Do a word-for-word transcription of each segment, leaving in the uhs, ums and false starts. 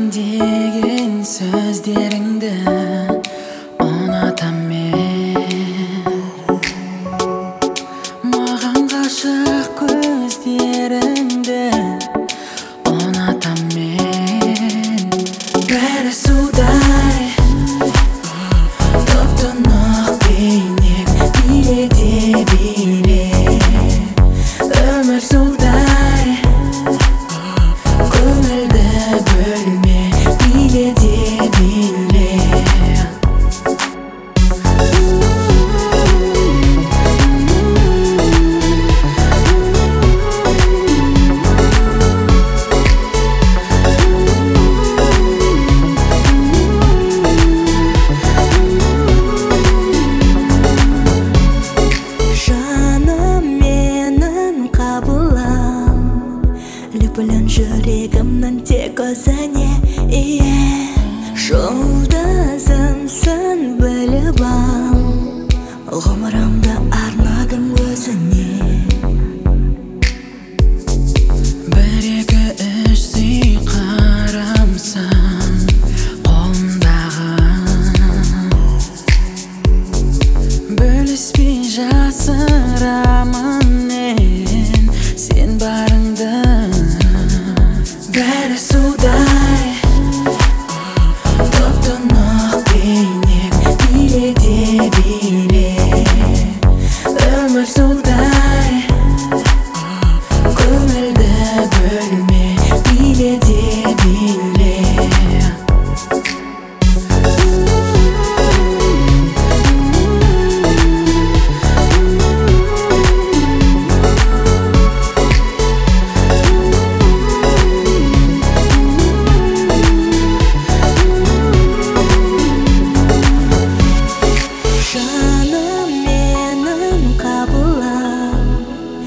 деген сөздеріңді ұнатам мен. Маған ғашық көздеріңді ұнатам мен. Бәрі судай топ-тұнық бейнең, биле де биле. Өмір судай көңілді бөлме, биле де биле. Лүпілін жүрегімнің тек өзіне ие. Жолдасымсың біліп ал, ғұмырымды арнадым өзіне. Бір-екі үш сиқырымсың қолымдағы, бөліспей жасырамын мен сен барыңды. Бәрі судай топ-тұнық бейнең, биле де биле. Өмір судай көңілді бөлме, биле де биле.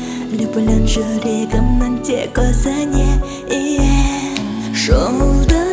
Лүпілін жүрегімнің тек өзіне ие. Жолда